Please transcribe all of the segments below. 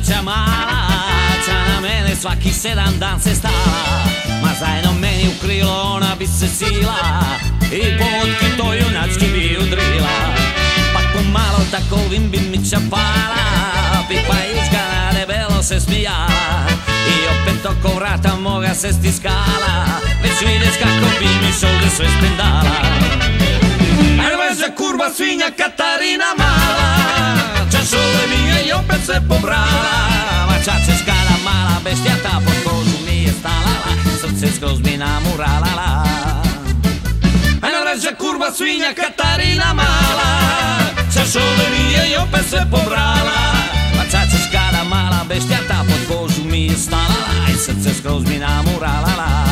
Bića mala, ča na mene svaki 7 dan se stala. Ma zajedno meni u krilo ona bi se sila i potki to junački bi udrila. Pa pomalo takovim bi mi čapala, pipajuška na debelo se smijala i opet oko vrata moga se stiskala. Već vidiš kako bi mi šolde sve spendala. Ajde veže kurva svinja Katarina mala, čašove mi je i opet se pobrala. Ma čačeškada mala beštijata pod kožu mi je stalala, srce skroz mi namuralala. Ajde veže kurva svinja Katarina mala, čašove mi je i opet se pobrala. Ma čačeškada mala beštijata pod kožu mi je stalala i srce skroz mi namuralala.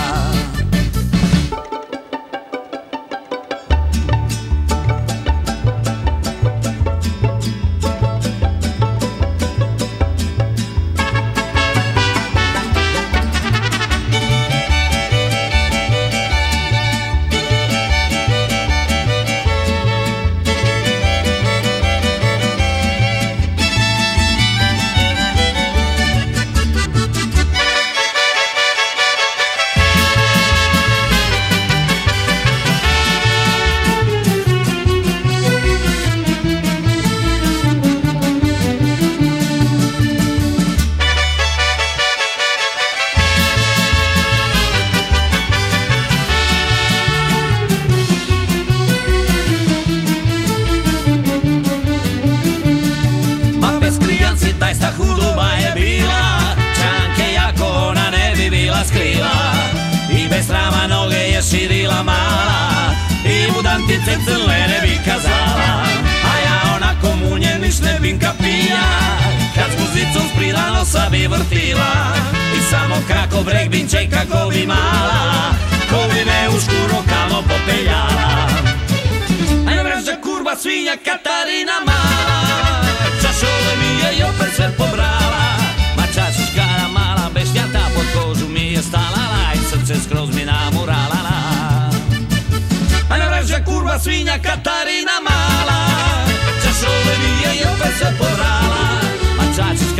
I bez srama noge je širila mala i budantice crne ne bi kazala. A ja onako munje niš ne bim kapija, kad s muzicom sprila nosa bi vrtila. I samo kako breg binče i kako bi mala, ko bi me u škuro kamo popeljala. Ajde vreže kurva svinja Katarina mala, čašove mi je i opet sve pobrala. Ma čašeškada mala beštijata pod kožu mi je stalala i srce skroz mi namuralala. Ajde vreže kurva svinja Katarina mala, čašove mi je i opet sve pobrala. Ma čašeškada